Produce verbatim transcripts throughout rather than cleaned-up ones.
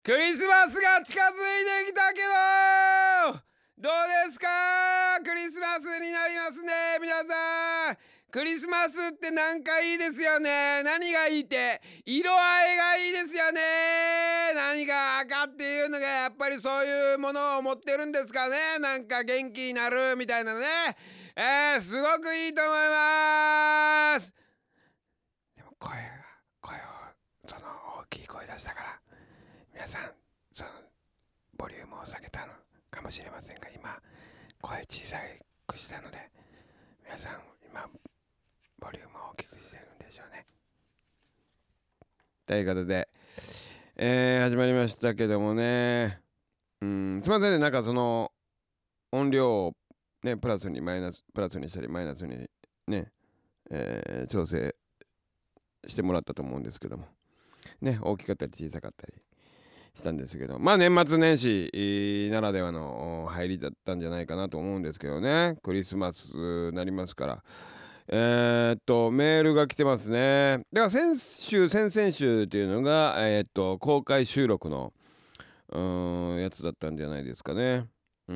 クリスマスが近づいてきたけどどうですか？クリスマスになりますね。皆さん、クリスマスってなんかいいですよね。何がいいって、色合いがいいですよね。何か赤っていうのがやっぱりそういうものを持ってるんですかね。なんか元気になるみたいなね。えー、すごくいいと思います。でも声が声をその大きい声出したから皆さんそのボリュームを下げたのかもしれませんが、今声小さくしたので皆さん今ボリュームを大きくしてるんでしょうね。ということで、えー、始まりましたけどもね、うんすいませんね。なんかその音量をねプラスにマイナスプラスにしたりマイナスにね、えー、調整してもらったと思うんですけどもね、大きかったり小さかったりしたんですけど、まあ年末年始ならではの入りだったんじゃないかなと思うんですけどね。クリスマスなりますから、えー、っとメールが来てますね。だから先週先々週っていうのが、えー、っと公開収録のうーんやつだったんじゃないですかね。うん、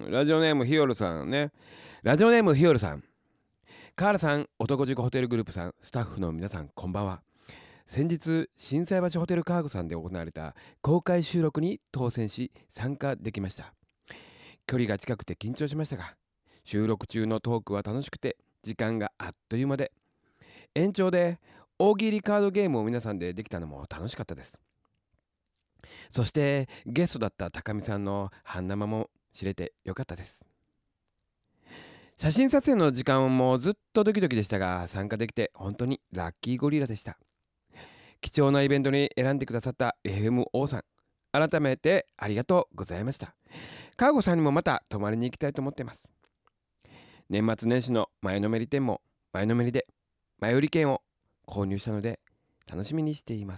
ラジオネームひよるさんね。ラジオネームひよるさん、カーラさん、男塾ホテルグループさん、スタッフの皆さん、こんばんは。先日心斎橋ホテルカーゴさんで行われた公開収録に当選し参加できました。距離が近くて緊張しましたが、収録中のトークは楽しくて時間があっという間で、延長で大喜利カードゲームを皆さんでできたのも楽しかったです。そしてゲストだった高見さんの半生も知れてよかったです。写真撮影の時間もずっとドキドキでしたが、参加できて本当にラッキーゴリラでした。貴重なイベントに選んでくださった エフエムオー さん、改めてありがとうございました。カーゴさんにもまた泊まりに行きたいと思っています。年末年始の前のめり店も前のめりで前売り券を購入したので楽しみにしています。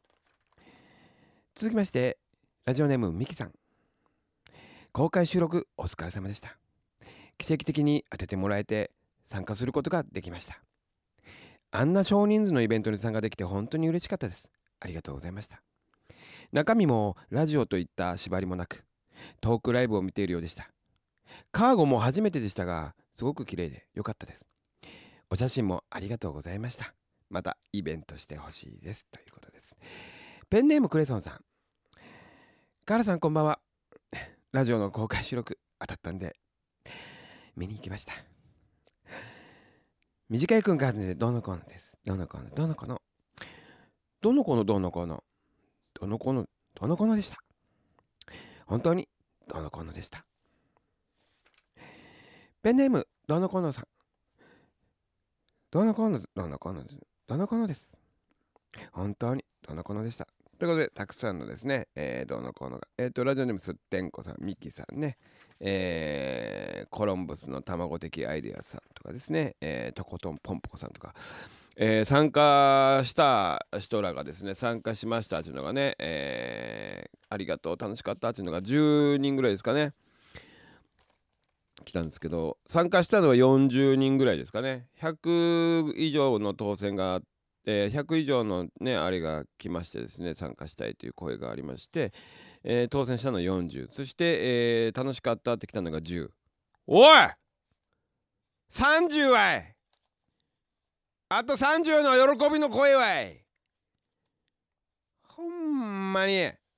続きましてラジオネームミキさん、公開収録お疲れ様でした。奇跡的に当ててもらえて参加することができました。あんな少人数のイベントに参加できて本当に嬉しかったです。ありがとうございました。中身もラジオといった縛りもなく、トークライブを見ているようでした。カーゴも初めてでしたが、すごく綺麗で良かったです。お写真もありがとうございました。またイベントしてほしいです。ということです。ペンネームクレソンさん、カーラさんこんばんは。ラジオの公開収録当たったんで見に行きました。短い空間でどの子のです。どの子のどの子のどの子のどの子のどの子のどの子のでした。本当にどの子のでした。ペンネームどの子のさん、どの子のどの子のどの子のです。本当にどの子のでした。ということでたくさんのですね、えー、どの子のがえっ、ー、とラジオネームすってんこさん、ミキさんね、えー、コロンブスの卵的アイデアさんとかですね、えー、とことんポンポコさんとか、えー、参加した人らがですね、参加しましたっていうのがね、えー、ありがとう楽しかったっていうのがじゅうにんぐらいですかね来たんですけど、参加したのはよんじゅうにんぐらいですかね。ひゃく以上の当選があって、ひゃく以上のねあれが来ましてですね、参加したいという声がありまして、えー、当選したのはよんじゅう、そして、えー、楽しかったって来たのがじゅう。おいさんじゅうわい、あとさんじゅうの喜びの声わい。ほんまに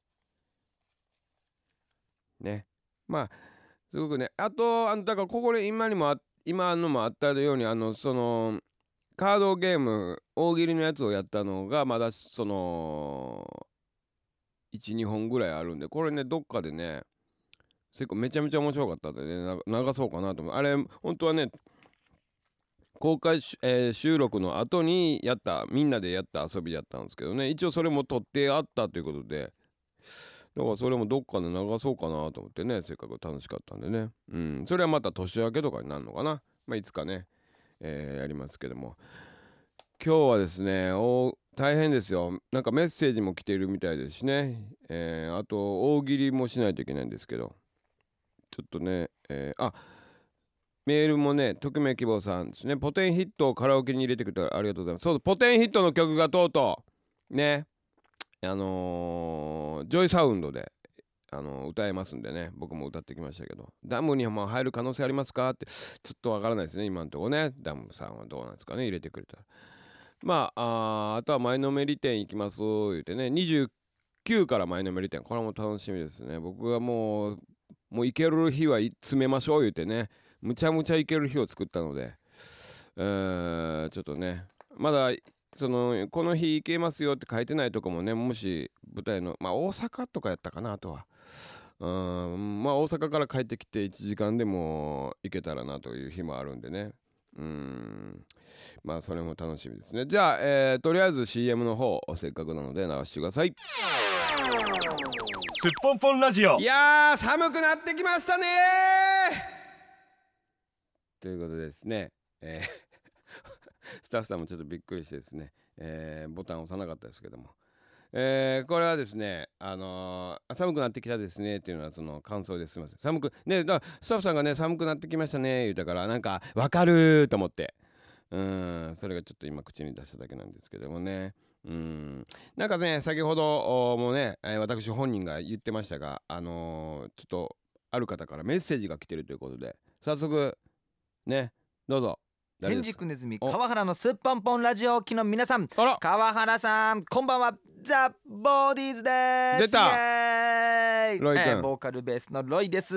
ね、まあすごくね、あとあのだからここで今にもあ今のもあったように、あのそのカードゲーム大喜利のやつをやったのがまだそのいちにほんぐらいあるんで、これねどっかでね結構めちゃめちゃ面白かったんでね流そうかなと思う。あれ本当はね公開、えー、収録の後にやったみんなでやった遊びやったんですけどね、一応それも撮ってあったということで、だからそれもどっかで流そうかなと思ってね、せっかく楽しかったんでね。うん、それはまた年明けとかになるのかな。まあいつかね、えー、やりますけども、今日はですねお大変ですよ。なんかメッセージも来ているみたいですしね、えー、あと大喜利もしないといけないんですけど、ちょっとね、えー、あメールもね、匿名希望さんですね。ポテンヒットをカラオケに入れてくれてありがとうございます。そう、ポテンヒットの曲がとうとうねあのー、ジョイサウンドであの歌えますんでね、僕も歌ってきましたけど、ダムにも入る可能性ありますかってちょっとわからないですね今のところね。ダムさんはどうなんですかね、入れてくれたら。まあ あ, あとは前のめり店行きます言ってね、にじゅうきゅうから前のめり店、これも楽しみですね。僕はもうもう行ける日は詰めましょう言ってね、むちゃむちゃ行ける日を作ったので、えー、ちょっとねまだそのこの日行けますよって書いてないとこもね、もし舞台のまあ大阪とかやったかな、あとはうんまあ大阪から帰ってきていちじかんでも行けたらなという日もあるんでね、うんまあそれも楽しみですね。じゃあ、えー、とりあえず シーエム の方せっかくなので流してください。 すっぽんぽんラジオ。 いやー寒くなってきましたねということでですね、えースタッフさんもちょっとびっくりしてですね、えー、ボタン押さなかったですけども、えー、これはですね、あのー、寒くなってきたですねっていうのはその感想です。すみません、寒くね、だスタッフさんがね寒くなってきましたね言うたから、なんかわかると思って、うーんそれがちょっと今口に出しただけなんですけどもね、うーんなんかね先ほどもね、えー、私本人が言ってましたが、あのー、ちょっとある方からメッセージが来てるということで、早速ねどうぞ。 天竺ネズミ川原のすっぽんぽんラジオ機の皆さん、川原さんこんばんは、ザ・ボディーズです。 出たロイ君、 えー、ボーカルベースのロイです。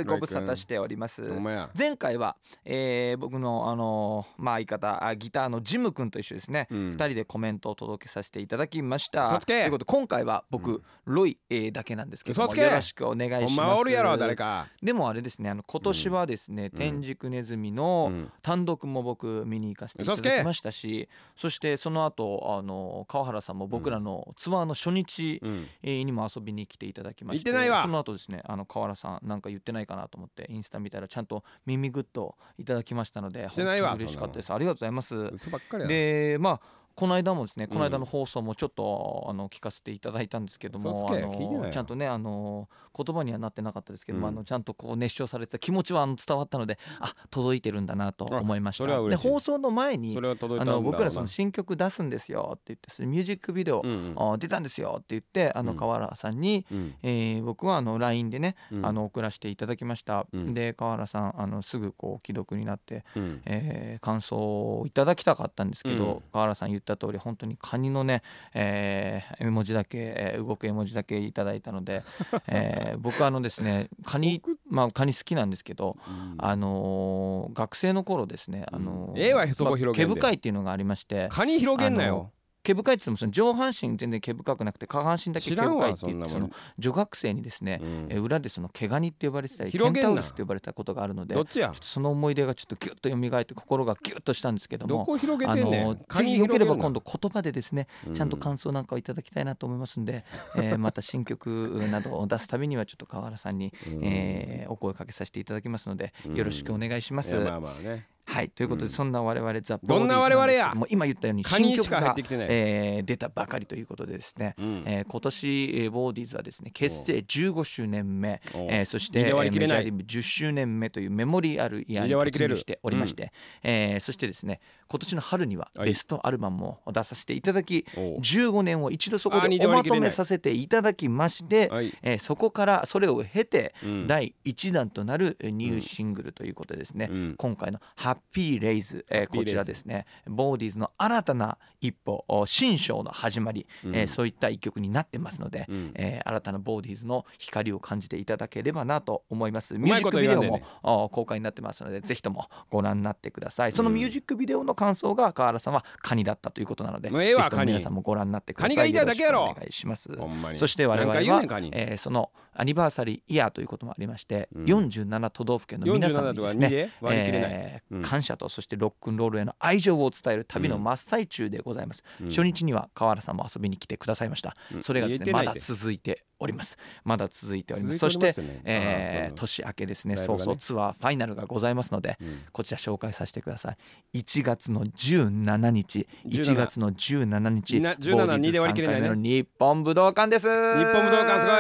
ご無沙汰しております。前回は、えー、僕の、あのーまあ、相方ギターのジム君と一緒ですね、うん、ふたりでコメントを届けさせていただきました。ということで今回は僕、うん、ロイ、えー、だけなんですけども、よろしくお願いします。 ほんまおるやろ誰か。 でもあれですね、あの今年はですね、うん、天竺ネズミの単独も僕見に行かせていただきましたし、そしてその後あの川原さんも僕らのツアーの初日にも遊びに来ていただきまして、うん、その後ですね、あの川原さんなんか言ってないかなと思ってインスタ見たらちゃんと耳グッドいただきましたので、 してないわ、 本当に嬉しかったです。ありがとうございます。 嘘ばっかりやな。 でまあこの間もですね、この間の放送もちょっと、うん、あの聞かせていただいたんですけども、あのちゃんとねあの言葉にはなってなかったですけども、うん、あのちゃんとこう熱唱されてた気持ちはあの伝わったので、あ届いてるんだなと思いました。で放送の前にあの僕らその新曲出すんですよって言ってミュージックビデオ、うんうん、出たんですよって言ってあの川原さんに、うんえー、僕はあの ライン でね、うん、あの送らせていただきました、うん、で川原さんあのすぐこう既読になって、うんえー、感想をいただきたかったんですけど、うん、川原さん言った通り本当にカニのね、えー、絵文字だけ、えー、動く絵文字だけいただいたので、えー、僕はあのですねカニ、まあ、カニ好きなんですけど、うん、あのー、学生の頃ですね、あのーええわそこ広げんで、 毛深いっていうのがありまして、 カニ広げんなよ。 毛深いって言ってもその上半身全然毛深くなくて下半身だけ毛深いって言って、その女学生にですね、うん、え裏でその毛ガニって呼ばれてたりケンタウルスって呼ばれたことがあるので、 どっちや、 ちょっとその思い出がちょっとギュッと蘇って心がギュッとしたんですけども、 どこ広げてんねん。 あのぜひよければ今度言葉でですね、ちゃんと感想なんかをいただきたいなと思いますんで、うんえー、また新曲などを出すたびにはちょっと川原さんに、うんえー、お声かけさせていただきますので、よろしくお願いします。 うん、まあまあね。 はい、ということで、うん、そんな我々ザ・ボーディーズどんな我々や、 もう今言ったように新曲が、えー、出たばかりということでですね、うんえー、今年、えー、ボーディーズはですね結成じゅうごしゅうねんめ、えー、そしてメジャーデビューじゅっしゅうねんめというメモリアルイヤーに突入しておりまして、うんえー、そしてですね今年の春にはベストアルバムを出させていただき、はい、じゅうごねんを一度そこでおまとめさせていただきまして、えー、そこからそれを経て、うん、だいいちだんとなるニューシングルということでですね、うん、今回のハッピーレイズえー、こちらですねボーディーズの新たな一歩新章の始まり、うんえー、そういった一曲になってますので、うんえー、新たなボーディーズの光を感じていただければなと思います。ミュージックビデオも、ね、公開になってますのでぜひともご覧になってください。そのミュージックビデオの感想が川原さんはカニだったということなので、 うん、ぜひとも皆さんもご覧になってください。 カニが言いたいだけやろ。 よろしくお願いします。そして我々は、えー、そのアニバーサリーイヤーということもありまして、うん、よんじゅうなな都道府県の皆さんにですね、えーうん、感謝とそしてロックンロールへの愛情を伝える旅の真っ最中でございます、うん、初日には川原さんも遊びに来てくださいました、うん、それがですねまだ続いておりますまだ続いております。そして、えー、年明けですね早々ツアーファイナルがございますので、うん、こちら紹介させてください。いちがつのじゅうしちにちいちがつのじゅうしちにちボーディーズさんかいめの日本武道館です。 日本武道館すごい、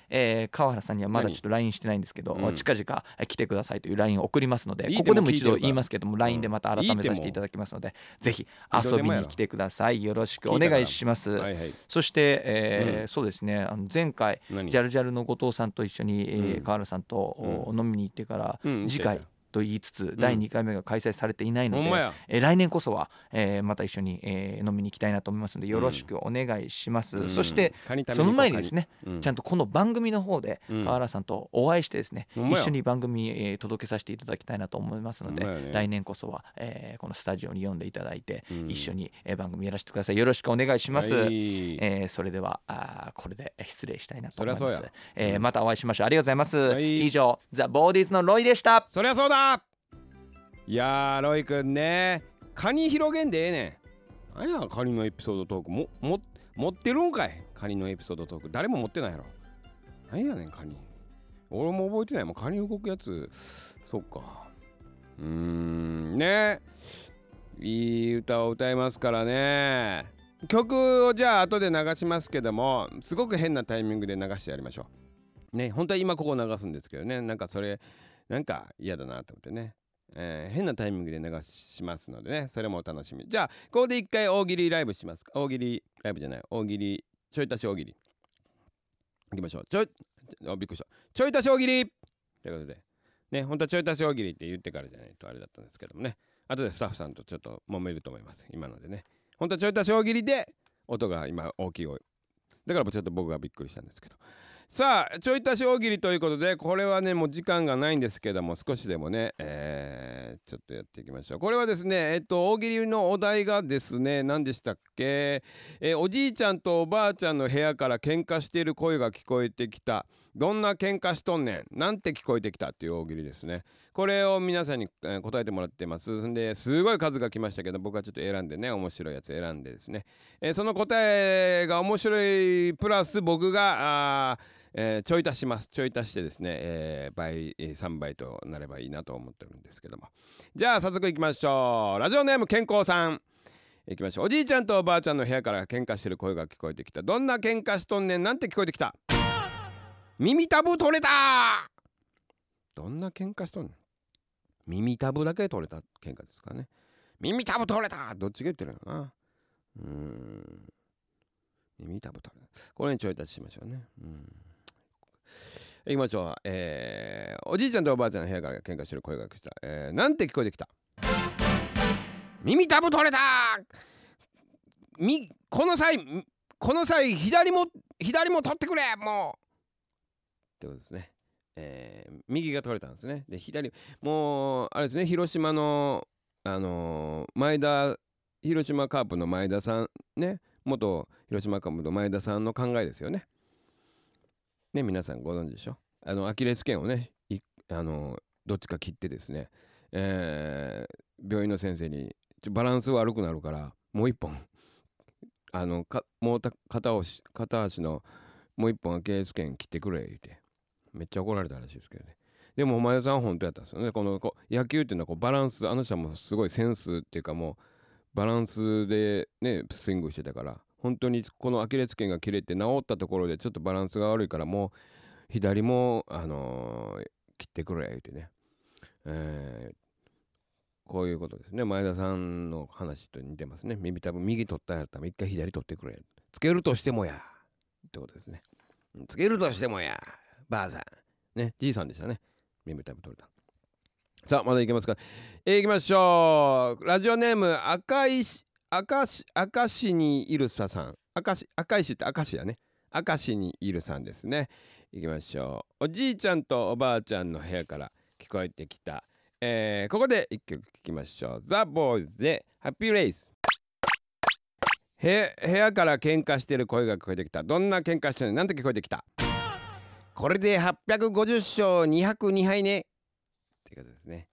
えー、川原さんにはまだちょっと ライン してないんですけど、うん、近々来てくださいという ライン を送りますので、ここでも一度言いますけども ライン でまた改めさせていただきますので、ぜひ遊びに来てください。よろしくお願いします。はいはい、そして、えーうん、そうですね、あの前回ジャルジャルの後藤さんと一緒に、えー、川原さんと、うん、飲みに行ってから、うん、次回と言いつつだいにかいめが開催されていないので、うん、えー、来年こそは、えー、また一緒に、えー、飲みに行きたいなと思いますのでよろしくお願いします、うん、そしてその前にですね、うん、ちゃんとこの番組の方で川原さんとお会いしてですね、うん、一緒に番組、えー、届けさせていただきたいなと思いますので、ね、来年こそは、えー、このスタジオに呼んでいただいて、うん、一緒に、えー、番組やらせてください。よろしくお願いします、はい、えー、それではあこれで失礼したいなと思います。えー、またお会いしましょう。ありがとうございます、はい、以上ザ・ボーディーズのロイでした。 そりゃそうだ。いやーロイくんね、カニ広げんでええねん。何やカニのエピソードトークもも持ってるんかい。カニのエピソードトーク誰も持ってないやろ。何やねんカニ。俺も覚えてないもんカニ動くやつ。そっか。うーんね、いい歌を歌いますからね。曲をじゃあ後で流しますけども、すごく変なタイミングで流してやりましょうね。本当は今ここ流すんですけどね、なんかそれなんか嫌だなと思ってね、えー、変なタイミングで流しますのでね、それもお楽しみ。じゃあここで一回大喜利ライブしますか。大喜利ライブじゃない大喜利ちょい足し大喜利いきましょう。ちょいあびっくりしたちょい足し大喜利ということでね、本当はちょい足し大喜利って言ってからじゃないとあれだったんですけどもね、後でスタッフさんとちょっと揉めると思います今のでね。本当はちょい足し大喜利で音が今大きいだからちょっと僕がびっくりしたんですけど、さあちょい足し大喜利ということで、これはねもう時間がないんですけども、少しでもね、えー、ちょっとやっていきましょう。これはですね、えっと大喜利のお題がですね、何でしたっけ、えー、おじいちゃんとおばあちゃんの部屋から喧嘩している声が聞こえてきた。どんな喧嘩しとんねん、なんて聞こえてきたっていう大喜利ですね。これを皆さんに、えー、答えてもらってます。んですごい数が来ましたけど、僕はちょっと選んでね、面白いやつ選んでですね、えー、その答えが面白いプラス僕があえー、ちょい足します。ちょい足してですね、えー、倍、えー、さんばいとなればいいなと思ってるんですけども、じゃあ早速いきましょう。ラジオネーム健康さんいきましょう。おじいちゃんとおばあちゃんの部屋から喧嘩してる声が聞こえてきた。どんな喧嘩しとんねん、なんて聞こえてきた。耳たぶ取れた。どんな喧嘩しとんねん。耳たぶだけ取れた喧嘩ですかね。耳たぶ取れた、どっちが言ってるのかな。うーん耳たぶ取れた、これにちょい足ししましょうね。うんいきましょう。えー、おじいちゃんとおばあちゃんの部屋から喧嘩してる声が来た。えー、なんて聞こえてきた。耳たぶ取れた。みこの際この際左も左も取ってくれもうってことですね。えー、右が取れたんですね。で左もうあれですね、広島のあのー、前田広島カープの前田さんね、元広島カープの前田さんの考えですよね。ね、皆さんご存知でしょ。あのアキレス腱をね、あのどっちか切ってですね、えー、病院の先生にバランス悪くなるからもう一本あのかもうた片足片足のもう一本アキレス腱切ってくれ言ってめっちゃ怒られたらしいですけどね。でもお前さん本当やったんですよね。このこう野球っていうのはこうバランス、あの人はもうすごいセンスっていうかもうバランスでねスイングしてたから、本当にこのアキレス腱が切れて治ったところでちょっとバランスが悪いからもう左も、あのー、切ってくれ言ってね、えー、こういうことですね。前田さんの話と似てますね。耳たぶ右取ったやったら一回左取ってくれ、つけるとしてもやってことですね。つけるとしてもやばあさんね、じいさんでしたね。耳たぶ取れた。さあまだいけますか。えー、いきましょう。ラジオネーム赤石赤石赤石にいるささん。赤石赤石って赤石やね。赤石にいるさんですね。いきましょう。おじいちゃんとおばあちゃんの部屋から聞こえてきた、えー、ここで一曲聴きましょう。ザ・ボーイズでハッピーレイス。部屋から喧嘩してる声が聞こえてきた。どんな喧嘩してるの、なんて聞こえてきた。これではっぴゃくごじゅっ勝にひゃくにはいねってことですね。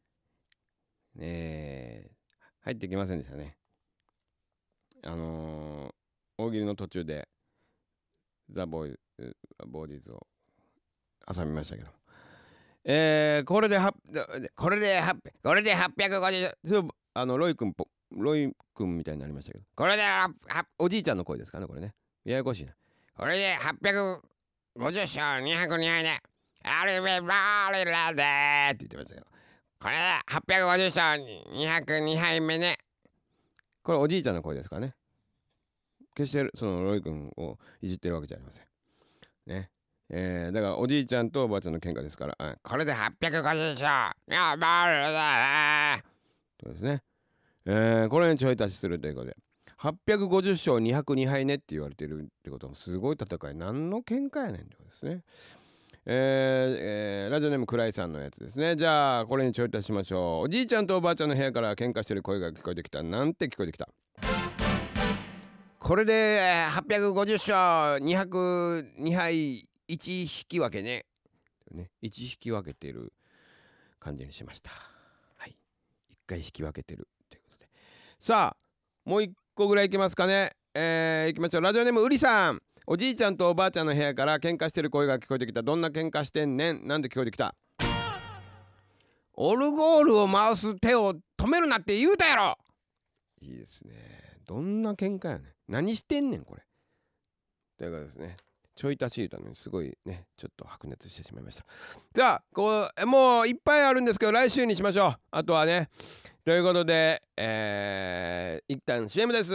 えー、入ってきませんでしたね。あのー、大喜利の途中でザ・ボーイズボーディーズを挟みましたけど、えー、これではこれではこれではっぴゃくごじゅう、あのロイ君ロイ君みたいになりましたけど、これではおじいちゃんの声ですかね、これね。ややこしいな。これではっぴゃくごじゅっしょうにひゃくにはいでアルベバーレラでーって言ってましたけど、これではっぴゃくごじゅっしょうにひゃくにはいめね。これおじいちゃんの声ですかね。決してそのロイ君をいじってるわけじゃありませんね。えー、だからおじいちゃんとおばあちゃんの喧嘩ですから、うん、これではっぴゃくごじゅっしょうやばーレラでーとですね、えー、これにちょい足しするということではっぴゃくごじゅっしょうにひゃくにはいねって言われてるってことはすごい戦い、何の喧嘩やねんってことですね。えーえー、ラジオネームクライさんのやつですね。じゃあこれにちょい足しましょう。おじいちゃんとおばあちゃんの部屋から喧嘩してる声が聞こえてきた。なんて聞こえてきた。これではっぴゃくごじゅっしょうにひゃくにはいいち引き分けねねいち引き分けてる感じにしました。はい、いっかい引き分けてるということで、さあもういっこぐらいいきますかね。えー、いきましょう。ラジオネームうりさん。おじいちゃんとおばあちゃんの部屋から喧嘩してる声が聞こえてきた。どんな喧嘩してんねん。なんで聞こえてきた。オルゴールを回す手を止めるなって言うたやろ。いいですね。どんな喧嘩やねん。何してんねんこれ。ということですね。ちょい足し言うたのにすごいね、ちょっと白熱してしまいました。じゃあこうもういっぱいあるんですけど来週にしましょう。あとはね。ということで、えー、一旦 シーエム です。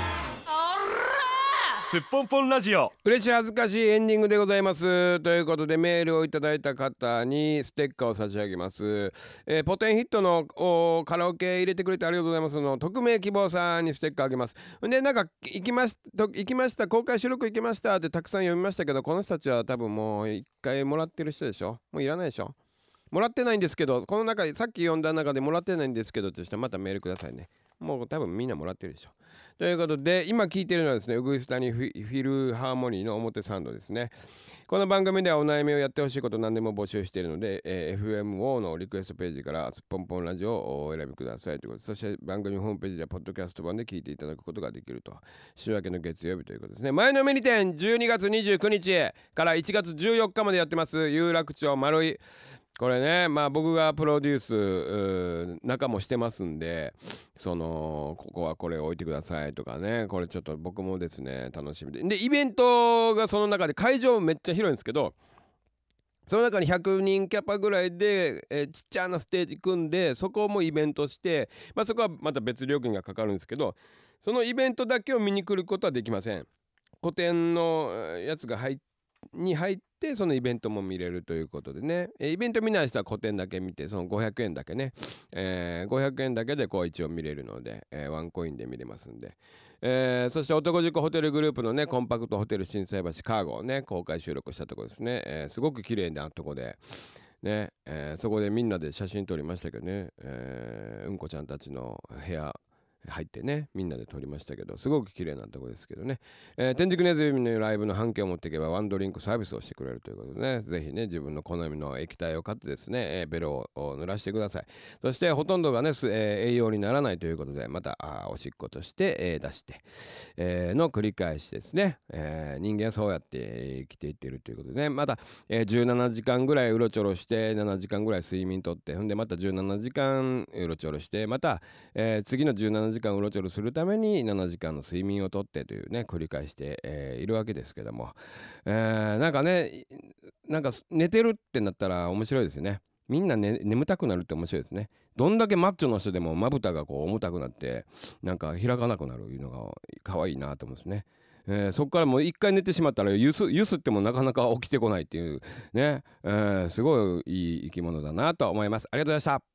すっぽんぽんラジオ、 嬉しい恥ずかしいエンディングでございます。ということでメールをいただいた方にステッカーを差し上げます。えー、ポテンヒットのカラオケ入れてくれてありがとうございますの匿名希望さんにステッカーあげます。でなんか行きました行きました公開収録行きましたってたくさん読みましたけど、この人たちは多分もう一回もらってる人でしょ。もういらないでしょ。もらってないんですけど、この中でさっき読んだ中でもらってないんですけどって人はまたメールくださいね。もう多分みんなもらってるでしょ。ということで今聞いてるのはですね、ウグイス谷フィルハーモニーの表参道ですね。この番組ではお悩みをやってほしいこと何でも募集しているので、えー、エフエムオー のリクエストページからすっぽんぽんラジオをお選びくださいということで、そして番組ホームページではポッドキャスト版で聞いていただくことができると。週明けの月曜日ということですね。前のめり店じゅうにがつにじゅうくにちからいちがつじゅうよっかまでやってます。有楽町丸い。これね、まあ僕がプロデュース中もしてますんで、そのここはこれ置いてくださいとかね、これちょっと僕もですね楽しみで、でイベントがその中で会場めっちゃ広いんですけど、その中にひゃくにんキャパぐらいで、えー、ちっちゃなステージ組んで、そこもイベントして、まあそこはまた別料金がかかるんですけど、そのイベントだけを見に来ることはできません。個展のやつが入に入ってそのイベントも見れるということでね、イベント見ない人は個展だけ見て、そのごひゃくえんだけね、えー、ごひゃくえんだけでこう一応見れるので、えー、ワンコインで見れますんで、えー、そして男塾ホテルグループのねコンパクトホテル心斎橋カーゴをね公開収録したところですね、えー、すごく綺麗なとこでね、えー、そこでみんなで写真撮りましたけどね、えー、うんこちゃんたちの部屋入ってねみんなで撮りましたけど、すごく綺麗なとこですけどね、えー、天竺ネズミのライブの半径を持っていけばワンドリンクサービスをしてくれるということでね、ぜひね自分の好みの液体を買ってですね、えー、ベロを濡らしてください。そしてほとんどがね、えー、栄養にならないということでまたあおしっことして、えー、出して、えー、の繰り返しですね、えー、人間はそうやって生きていっているということでね、また、えー、じゅうななじかんぐらいうろちょろしてななじかんぐらい睡眠とって、ほんでまたじゅうななじかんうろちょろしてまた、えー、次のじゅうななじかんうろちょろするためにななじかんの睡眠をとってというね繰り返して、えー、いるわけですけども、えー、なんかねなんか寝てるってなったら面白いですよね。みんな、ね、眠たくなるって面白いですね。どんだけマッチョの人でもまぶたがこう重たくなってなんか開かなくなるいうのが可愛いなと思うんですね。えー、そこからもう一回寝てしまったらゆすゆすってもなかなか起きてこないっていうね、えー、すごいいい生き物だなと思います。ありがとうございました。